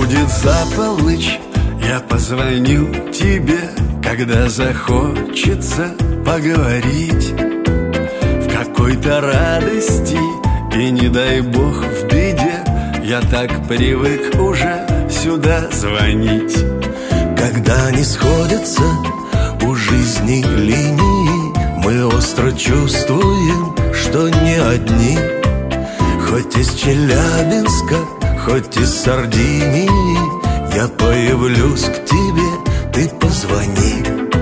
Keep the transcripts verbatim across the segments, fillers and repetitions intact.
будет за полночь, я позвоню тебе, когда захочется поговорить в какой-то радости и, не дай бог, в беде. Я так привык уже сюда звонить. Когда не сходятся у жизни линии, мы остро чувствуем, что не одни. Хоть из Челябинска, хоть из Сардинии, я появлюсь к тебе, ты позвони.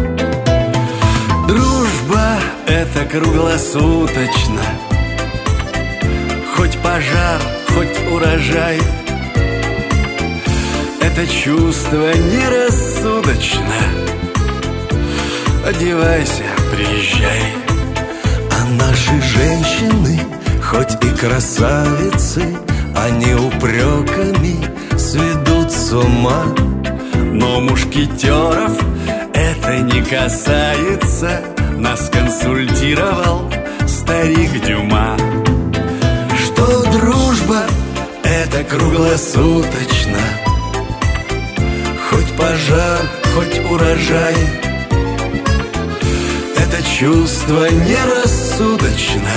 Дружба — это круглосуточно, хоть пожар, хоть урожай. Это чувство нерассудочно. Одевайся, приезжай. А наши женщины, хоть и красавицы, они упреками сведут с ума. Но мушкетеров это не касается. Нас консультировал старик Дюма, что дружба — это круглосуточно, хоть пожар, хоть урожай. Это чувство нерассудочно.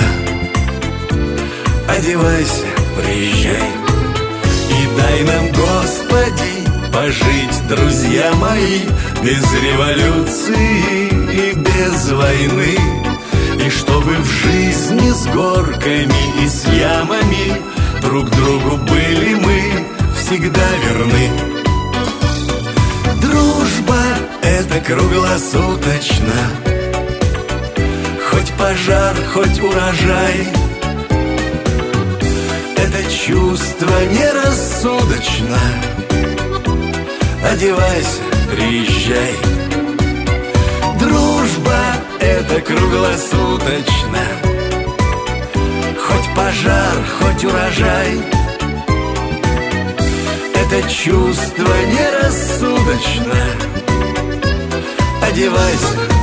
Одевайся, приезжай. И дай нам, Господи, пожить, друзья мои, без революции и без войны. И чтобы в жизни с горками и с ямами друг другу были мы всегда верны. Дружба — это круглосуточно, хоть пожар, хоть урожай. Это чувство нерассудочно. Одевайся, приезжай. Дружба — это круглосуточно, хоть пожар, хоть урожай. Это чувство нерассудочно. Одевайся,